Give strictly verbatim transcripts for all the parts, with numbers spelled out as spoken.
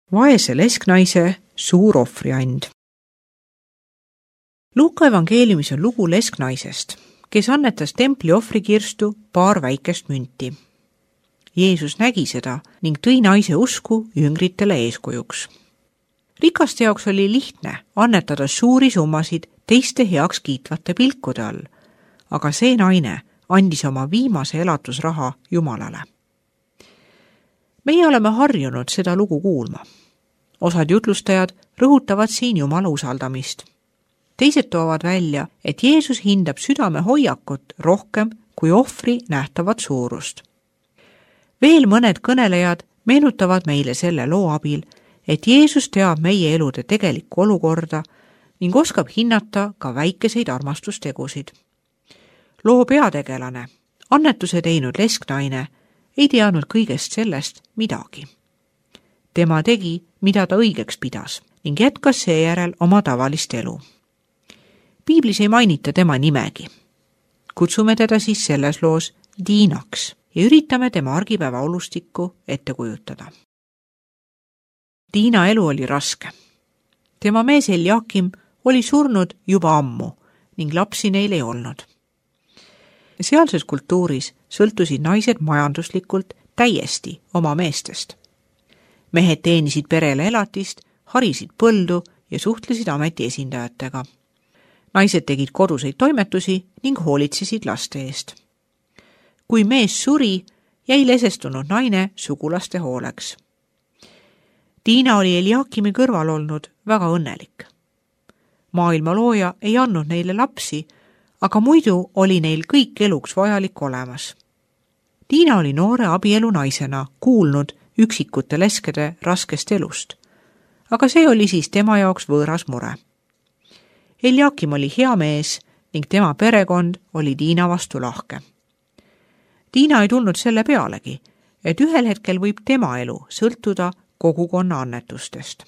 Vaese lesknaise suur ohvriand. Luuka evangeeliumis on lugu lesknaisest, kes annetas templi ohvrikirstu paar väikest münti. Jeesus nägi seda ning tõi naise usku jüngritele eeskujuks. Rikaste jaoks oli lihtne annetada suuri summasid teiste heaks kiitvate pilkude all, aga see naine andis oma viimase elatusraha Jumalale. Meie oleme harjunud seda lugu kuulma. Osad jutlustajad rõhutavad siin Jumala usaldamist. Teised toovad välja, et Jeesus hindab südame hoiakut rohkem kui ohvri nähtavat suurust. Veel mõned kõnelejad meenutavad meile selle loo abil, et Jeesus teab meie elude tegelikku olukorda ning oskab hinnata ka väikeseid armastustegusid. Loo peategelane, annetuse teinud lesknaine, ei teadnud kõigest sellest midagi. Tema tegi, mida ta õigeks pidas ning jätkas seejärel oma tavalist elu. Piiblis ei mainita tema nimegi. Kutsume teda siis selles loos Tiinaks ja üritame tema argipäeva olustikku ette kujutada. Tiina elu oli raske. Tema mees Eliakim oli surnud juba ammu ning lapsi neil ei olnud. Sealses kultuuris sõltusid naised majanduslikult täiesti oma meestest. Mehed teenisid perele elatist, harisid põldu ja suhtlesid ameti esindajatega. Naised tegid koduseid toimetusi ning hoolitsesid laste eest. Kui mees suri, jäi lesestunud naine sugulaste hooleks. Tiina oli Eliakimi kõrval olnud väga õnnelik. Maailma looja ei andnud neile lapsi, aga muidu oli neil kõik eluks vajalik olemas. Tiina oli noore abielu naisena kuulnud üksikute leskede raskest elust, aga see oli siis tema jaoks võõras mure. Eliakim oli hea mees ning tema perekond oli Tiina vastu lahke. Tiina ei tulnud selle pealegi, et ühel hetkel võib tema elu sõltuda kogukonna annetustest.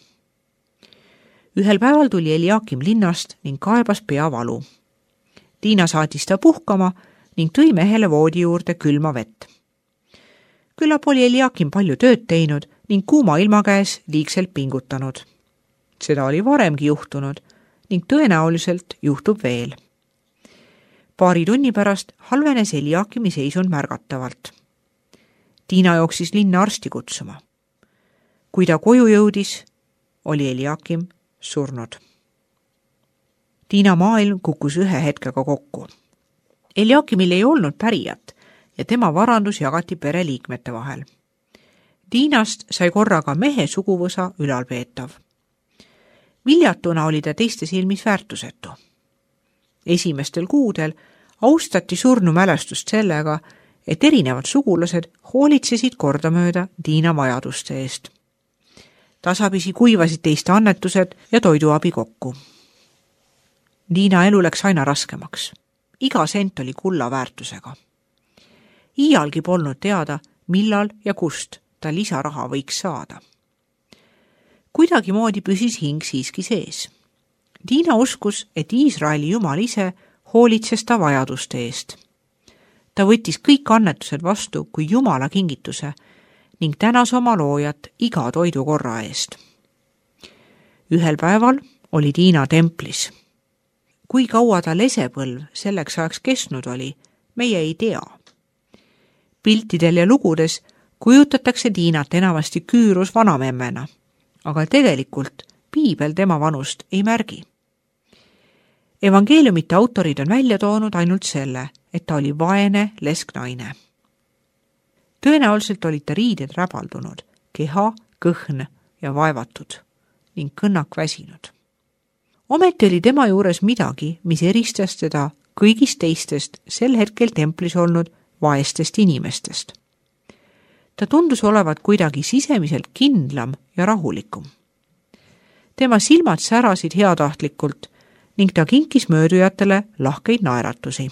Ühel päeval tuli Eliakim linnast ning kaebas peavalu. Tiina saatis ta puhkama ning tõi mehele voodi juurde külma vett. Küllap oli Eliakim palju tööd teinud ning kuuma ilma käes liigselt pingutanud. Seda oli varemgi juhtunud ning tõenäoliselt juhtub veel. Paari tunni pärast halvenes Eliakimi seisund märgatavalt. Tiina jooksis linna arsti kutsuma. Kui ta koju jõudis, oli Eliakim surnud. Tiina maailm kukkus ühe hetkega kokku. Eliakimil ei olnud pärijat ja tema varandus jagati pereliikmete vahel. Tiinast sai korraga mehe suguvõsa ülalpeetav. Viljatuna oli ta teiste silmis väärtusetu. Esimestel kuudel austati surnu mälestust sellega, et erinevad sugulased hoolitsesid kordamööda Tiina vajaduste eest. Tasapisi kuivasid teiste annetused ja toiduabi kokku. Tiina elu läks aina raskemaks. Iga sent oli kulla väärtusega. Iialgi polnud teada, millal ja kust ta lisaraha võiks saada. Kuidagi moodi püsis hing siiski sees. Tiina uskus, et Iisraeli Jumal ise hoolitses ta vajaduste eest. Ta võttis kõik annetused vastu kui Jumala kingituse ning tänas oma loojat iga toidukorra eest. Ühel päeval oli Tiina templis. Kui kaua ta lesepõlv selleks ajaks kestnud oli, meie ei tea. Piltidel ja lugudes kujutatakse Tiinat enamasti küürus vanamemmena, aga tegelikult piibel tema vanust ei märgi. Evangeeliumite autorid on välja toonud ainult selle, et ta oli vaene lesknaine. Tõenäoliselt olid ta riided räbaldunud, keha, kõhn ja vaevatud ning kõnnak väsinud. Ometi oli tema juures midagi, mis eristas teda kõigist teistest sel hetkel templis olnud vaestest inimestest. Ta tundus olevat kuidagi sisemiselt kindlam ja rahulikum. Tema silmad särasid heatahtlikult ning ta kinkis möödujatele lahkeid naeratusi.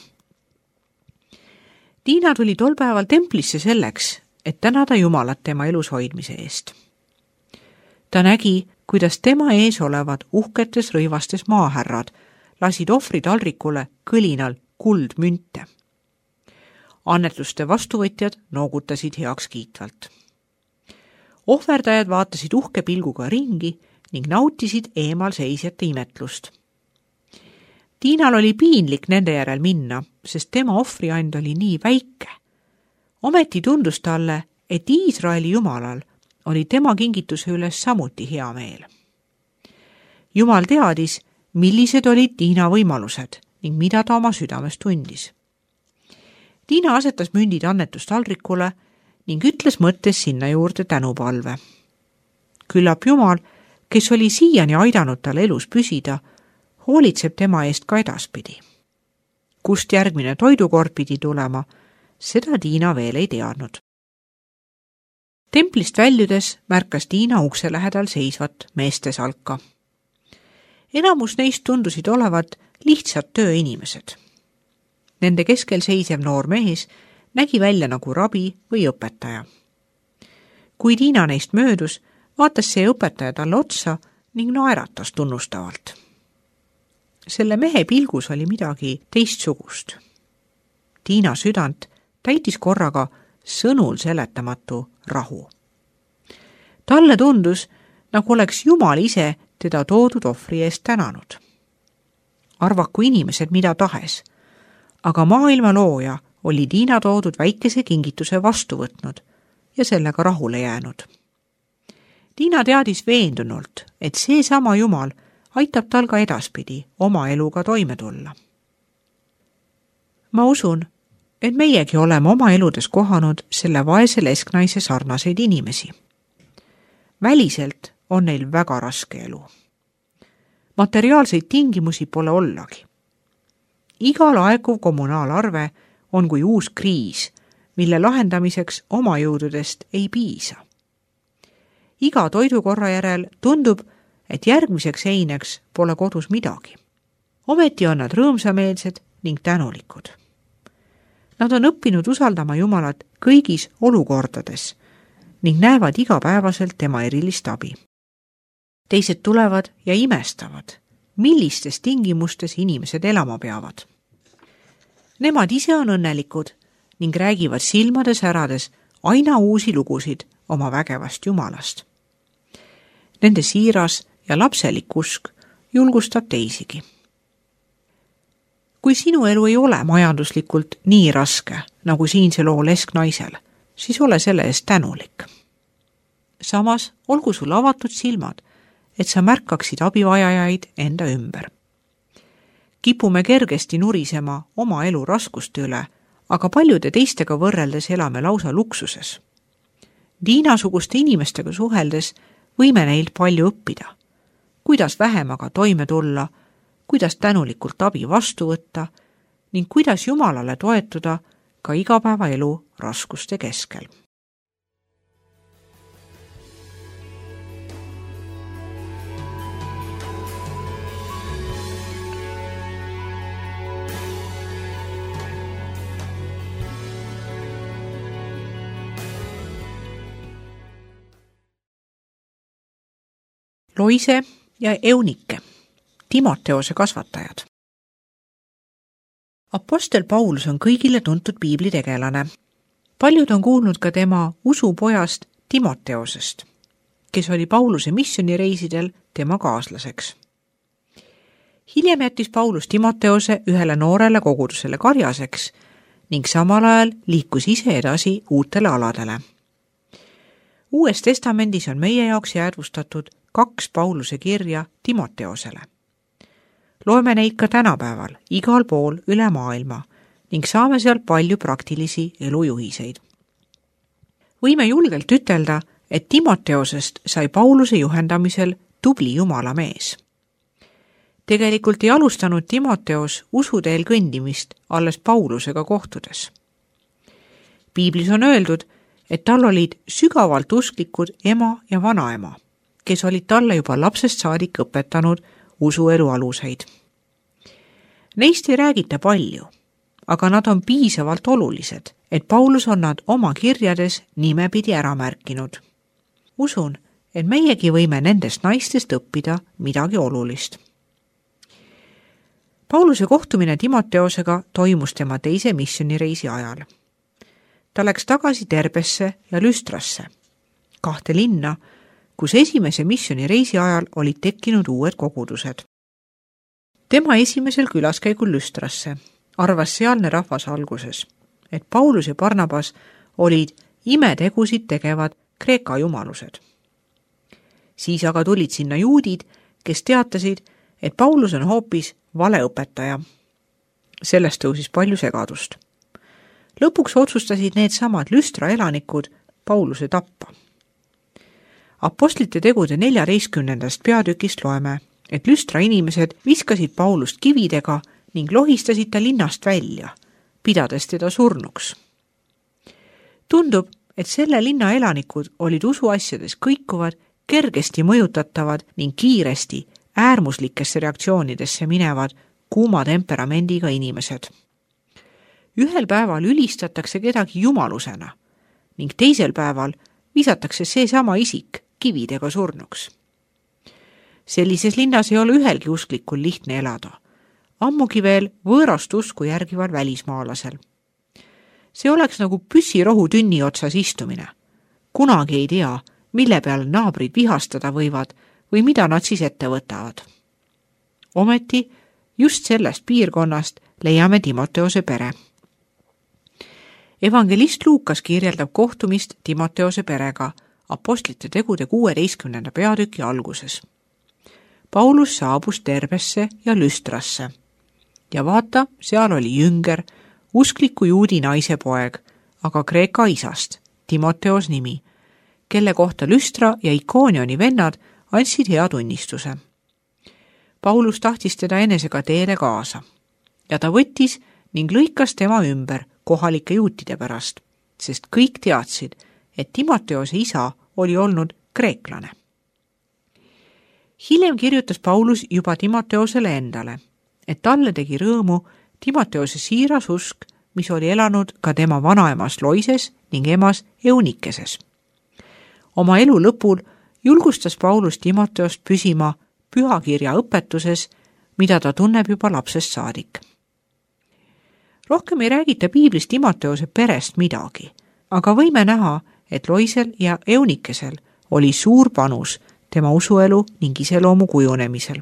Tiina tuli tol päeval templisse selleks, et tänada Jumalat tema elus hoidmise eest. Ta nägi, kuidas tema ees olevad uhketes rõivastes maahärrad lasid ohvri taldrikule kõlinal kuldmünte. Annetuste vastuvõtjad noogutasid heaks kiitvalt. ohverdajad vaatasid uhke pilguga ringi ning nautisid eemal seisjate imetlust. Tiinal oli piinlik nende järel minna, sest tema ohvriand oli nii väike. Ometi tundus talle, et Iisraeli jumalal oli tema kingituse üles samuti hea meel. Jumal teadis, millised olid Tiina võimalused ning mida ta oma südames tundis. Tiina asetas mündid annetust taldrikule ning ütles mõttes sinna juurde tänupalve. Küllap Jumal, kes oli siiani aidanud tal elus püsida, hoolitseb tema eest ka edaspidi. Kust järgmine toidukord pidi tulema, seda Tiina veel ei teadnud. Templist väljudes märkas Tiina ukse lähedal seisvat meeste salka. Enamus neist tundusid olevat lihtsad tööinimesed. Nende keskel seisev noor mees nägi välja nagu rabi või õpetaja. Kui Tiina neist möödus, vaatas see õpetaja talle otsa ning naeratas tunnustavalt. Selle mehe pilgus oli midagi teistsugust. Tiina südant täitis korraga sõnul seletamatu rahu. Talle tundus, nagu oleks Jumal ise teda toodud ohvri eest tänanud. Arvaku inimesed mida tahes, aga maailma looja oli Tiina toodud väikese kingituse vastu võtnud ja sellega rahule jäänud. Tiina teadis veendunult, et see sama Jumal aitab tal ka edaspidi oma eluga toime tulla. Ma usun, et meiegi oleme oma eludes kohanud selle vaese lesknaise sarnaseid inimesi. Väliselt on neil väga raske elu. Materiaalseid tingimusi pole ollagi. Igal aekuv kommunaalarve on kui uus kriis, mille lahendamiseks oma jõududest ei piisa. Iga toidukorra järel tundub, et järgmiseks eineks pole kodus midagi. Ometi on nad rõõmsameelsed ning tänulikud. Nad on õppinud usaldama Jumalat kõigis olukordades ning näevad igapäevaselt tema erilist abi. Teised tulevad ja imestavad, millistes tingimustes inimesed elama peavad. Nemad ise on õnnelikud ning räägivad silmade särades aina uusi lugusid oma vägevast Jumalast. Nende siiras ja lapselik usk julgustab teisigi. Kui sinu elu ei ole majanduslikult nii raske, nagu siinse loo lesknaisel, siis ole selle eest tänulik. Samas olgu sul avatud silmad, et sa märkaksid abivajajaid enda ümber. Kipume kergesti nurisema oma elu raskuste üle, aga paljude teistega võrreldes elame lausa luksuses. Tiina-suguste inimestega suheldes võime neilt palju õppida. Kuidas vähemaga toime tulla, kuidas tänulikult abi vastu võtta ning kuidas Jumalale toetuda ka igapäevaelu raskuste keskel. Loise ja Eunike, Timoteose kasvatajad. Apostel Paulus on kõigile tuntud piiblitegelane. Paljud on kuulnud ka tema usupojast Timoteosest, kes oli Pauluse missionireisidel tema kaaslaseks. Hiljem jättis Paulus Timoteose ühele noorele kogudusele karjaseks ning samal ajal liikus ise edasi uutele aladele. Uues testamendis on meie jaoks jäädvustatud kaks Pauluse kirja Timoteosele. Loeme neid ka tänapäeval igal pool üle maailma ning saame sealt palju praktilisi elujuhiseid. Võime julgelt ütelda, et Timoteosest sai Pauluse juhendamisel tubli Jumala mees. Tegelikult ei alustanud Timoteos usuteel kõndimist alles Paulusega kohtudes. Piiblis on öeldud, et tal olid sügavalt usklikud ema ja vanaema, kes olid talle juba lapsest saadik õpetanud usuelu aluseid. Neist ei räägita palju, aga nad on piisavalt olulised, et Paulus on nad oma kirjades nimepidi ära märkinud. Usun, et meiegi võime nendest naistest õppida midagi olulist. Pauluse kohtumine Timoteosega toimus tema teise missionireisi ajal. Ta läks tagasi Terbesse ja Lüstrasse, kahte linna, kus esimese missioonireisi ajal olid tekkinud uued kogudused. Tema esimesel külaskäigul Lüstrasse arvas sealne rahvas alguses, et Paulus ja Barnabas olid imetegusid tegevad Kreeka jumalused. Siis aga tulid sinna juudid, kes teatasid, et Paulus on hoopis valeõpetaja. Sellest tõusis palju segadust. Lõpuks otsustasid need samad Lüstra elanikud Pauluse tappa. Apostlite tegude neljateistkümnendast peatükist loeme, et Lüstra inimesed viskasid Paulust kividega ning lohistasid ta linnast välja, pidades teda surnuks. Tundub, et selle linna elanikud olid usuasjades kõikuvad, kergesti mõjutatavad ning kiiresti äärmuslikesse reaktsioonidesse minevad kuuma temperamendiga inimesed. Ühel päeval ülistatakse kedagi jumalusena ning teisel päeval visatakse seesama isik kividega surnuks. Sellises linnas ei ole ühelgi usklikul lihtne elada, ammugi veel võõrast usku järgival välismaalasel. See oleks nagu püssirohu tünni otsas istumine. Kunagi ei tea, mille peal naabrid vihastada võivad või mida nad siis ette võtavad. Ometi just sellest piirkonnast leiame Timoteose pere. Evangelist Luukas kirjeldab kohtumist Timoteose perega Apostlite tegude kuueteistkümnenda peatüki alguses. Paulus saabus Terbesse ja Lüstrasse ja vaata, seal oli jünger, uskliku juudi naise poeg, aga Kreeka isast, Timoteos nimi, kelle kohta Lüstra ja Ikoonioni vennad andsid hea tunnistuse. Paulus tahtis teda enesega teele kaasa ja ta võttis ning lõikas tema ümber kohalike juutide pärast, sest kõik teadsid, et Timoteose isa oli olnud kreeklane. Hiljem kirjutas Paulus juba Timoteosele endale, et talle tegi rõõmu Timoteose siiras usk, mis oli elanud ka tema vanaemas Loises ning emas Eunikeses. Oma elu lõpul julgustas Paulus Timoteost püsima pühakirja õpetuses, mida ta tunneb juba lapsest saadik. Rohkem ei räägita piiblis Timoteose perest midagi, aga võime näha, et Loisel ja Eunikesel oli suur panus tema usuelu ning iseloomu kujunemisel.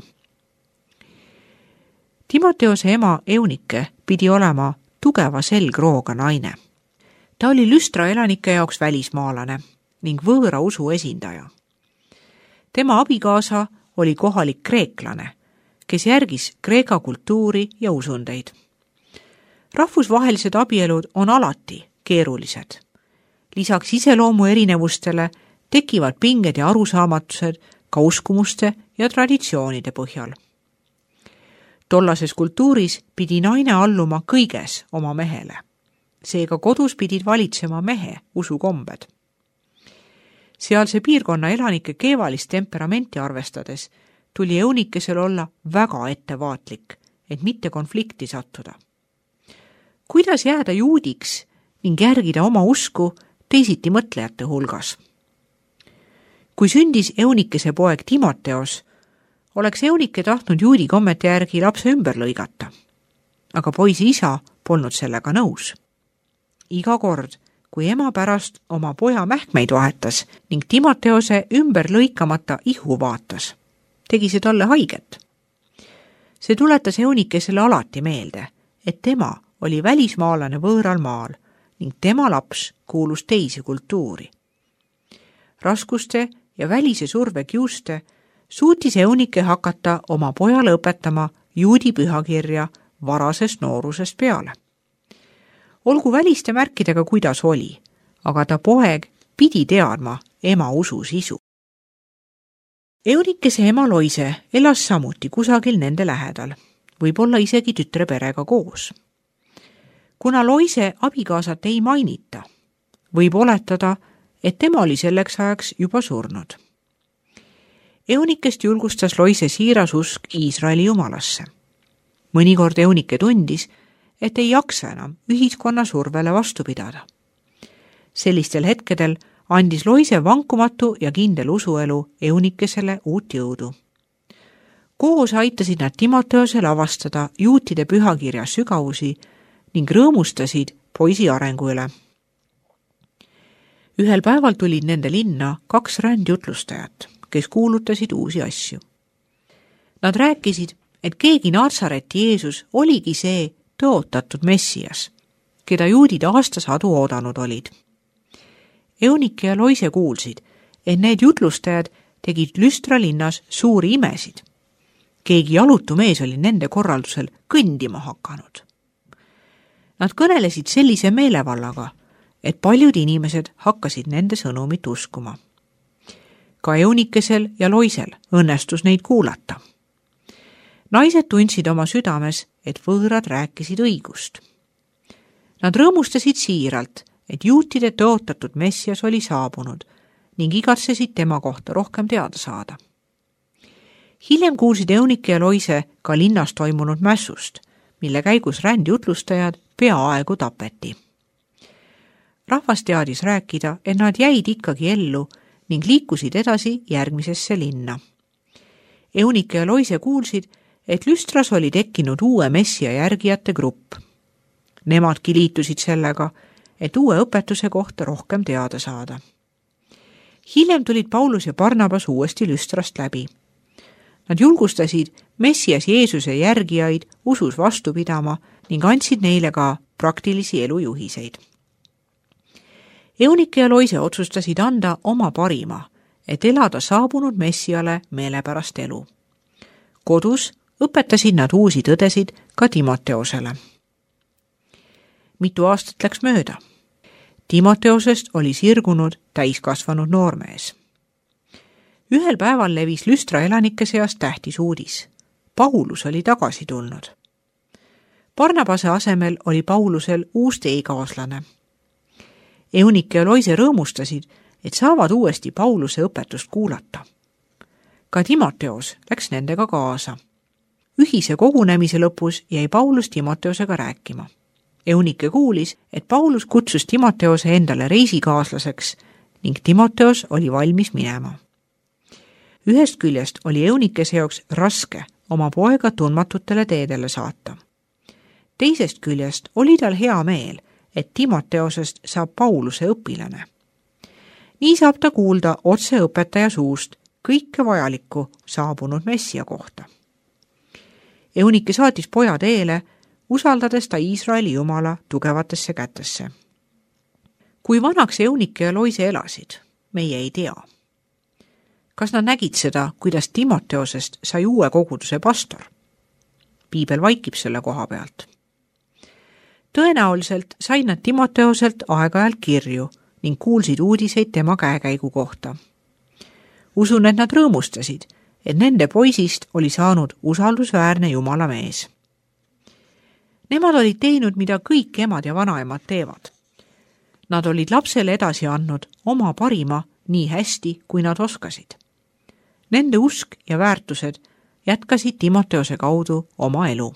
Timoteose ema Eunike pidi olema tugeva selgrooga naine. Ta oli Lüstra elanike jaoks välismaalane ning võõra usu esindaja. Tema abikaasa oli kohalik kreeklane, kes järgis Kreeka kultuuri ja usundeid. Rahvusvahelised abielud on alati keerulised. Lisaks iseloomu erinevustele tekivad pinged ja arusaamatused ka uskumuste ja traditsioonide põhjal. Tollases kultuuris pidi naine alluma kõiges oma mehele. Seega kodus pidid valitsema mehe usukombed. Sealse piirkonna elanike keevalist temperamenti arvestades tuli Eunikesel olla väga ettevaatlik, et mitte konflikti sattuda. Kuidas jääda juudiks ning järgida oma usku teisiti mõtlejate hulgas? Kui sündis Eunikese poeg Timoteos, oleks Eunike tahtnud juudi kommete järgi lapse ümber lõigata, aga poisi isa polnud sellega nõus. Iga kord, kui ema pärast oma poja mähkmeid vahetas ning Timoteose ümber lõikamata ihu vaatas, tegi see talle haiget. See tuletas Eunikesele alati meelde, et tema oli välismaalane võõral maal ning tema laps kuulus teise kultuuri. Raskuste ja välise surve kiuste suutis Eunike hakata oma pojale õpetama juudi pühakirja varasest noorusest peale. Olgu väliste märkidega kuidas oli, aga ta poeg pidi teadma ema usu sisu. Eunikese ema Loise elas samuti kusagil nende lähedal, võib-olla isegi tütre perega koos. Kuna Loise abikaasat ei mainita, võib oletada, et tema oli selleks ajaks juba surnud. Eunikest julgustas Loise siiras usk Iisraeli jumalasse. Mõnikord Eunike tundis, et ei jaksa enam ühiskonna survele vastu pidada. Sellistel hetkedel andis Loise vankumatu ja kindel usuelu Eunikesele uut jõudu. Koos aitasid nad Timoteosel avastada juutide pühakirja sügavusi ning rõõmustasid poisi arengu üle. ühel päeval tulid nende linna kaks rändjutlustajat, kes kuulutasid uusi asju. Nad rääkisid, et keegi Natsareti Jeesus oligi see tõotatud Messias, keda juudid aastasadu oodanud olid. Eunike ja Loise kuulsid, et need jutlustajad tegid Lüstra linnas suuri imesid. Keegi jalutu mees oli nende korraldusel kõndima hakanud. Nad kõnelesid sellise meelevallaga, et paljud inimesed hakkasid nende sõnumit uskuma. Ka Eunikesel ja Loisel õnnestus neid kuulata. Naised tundsid oma südames, et võõrad rääkisid õigust. Nad rõõmustasid siiralt, et juutide tõotatud Messias oli saabunud ning igatsesid tema kohta rohkem teada saada. Hiljem kuulsid Eunike ja Loise ka linnas toimunud mässust, mille käigus rändjutlustajad peaaegu tapeti. Rahvas teadis rääkida, et nad jäid ikkagi ellu ning liikusid edasi järgmisesse linna. Eunike ja Loise kuulsid, et Lüstras oli tekkinud uue messia järgijate grupp. Nemadki liitusid sellega, et uue õpetuse kohta rohkem teada saada. Hiljem tulid Paulus ja Barnabas uuesti Lüstrast läbi. Nad julgustasid Messias Jeesuse järgijaid usus vastu pidama ning andsid neile ka praktilisi elujuhiseid. Eunike ja Loise otsustasid anda oma parima, et elada saabunud Messiale meelepärast elu. Kodus õpetasid nad uusi tõdesid ka Timoteosele. Mitu aastat läks mööda. Timoteosest oli sirgunud täiskasvanud noormees. Ühel päeval levis Lüstra elanike seas tähtis uudis. Paulus oli tagasi tulnud. Barnabase asemel oli Paulusel uus teekaaslane. Eunike ja Loise rõõmustasid, et saavad uuesti Pauluse õpetust kuulata. Ka Timoteos läks nendega kaasa. Ühise kogunemise lõpus jäi Paulus Timoteosega rääkima. Eunike kuulis, et Paulus kutsus Timoteose endale reisikaaslaseks ning Timoteos oli valmis minema. Ühest küljest oli Eunike seoks raske oma poega tundmatutele teedele saata. Teisest küljest oli tal hea meel, et Timoteosest saab Pauluse õpilane. Nii saab ta kuulda otse õpetaja suust kõike vajalikku saabunud messia kohta. Eunike saatis poja teele, usaldades ta Iisraeli Jumala tugevatesse kätesse. Kui vanaks Eunike ja Loise elasid, meie ei tea. Kas nad nägid seda, kuidas Timoteosest sai uue koguduse pastor? Piibel vaikib selle koha pealt. Tõenäoliselt said nad Timoteoselt aeg-ajalt kirju ning kuulsid uudiseid tema käekäigu kohta. Usun, et nad rõõmustasid, et nende poisist oli saanud usaldusväärne Jumala mees. Nemad olid teinud, mida kõik emad ja vanaemad teevad. Nad olid lapsele edasi andnud oma parima nii hästi, kui nad oskasid. Nende usk ja väärtused jätkasid Timoteose kaudu oma elu.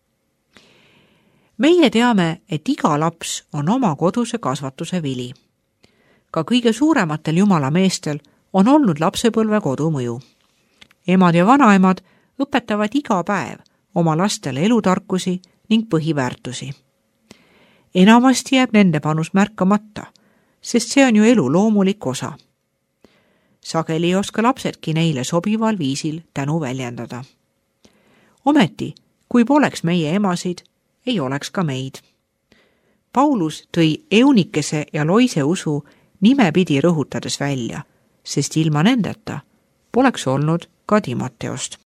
Meie teame, et iga laps on oma koduse kasvatuse vili. Ka kõige suurematel Jumala meestel on olnud lapsepõlve kodu mõju. Emad ja vanaemad õpetavad iga päev oma lastele elutarkusi ning põhiväärtusi. Enamasti jääb nende panus märkamata, sest see on ju elu loomulik osa. Sageli ei oska lapsedki neile sobival viisil tänu väljendada. Ometi, kui poleks meie emasid, ei oleks ka meid. Paulus tõi Eunikese ja Loise usu nimepidi rõhutades välja, sest ilma nendeta poleks olnud ka Timoteost.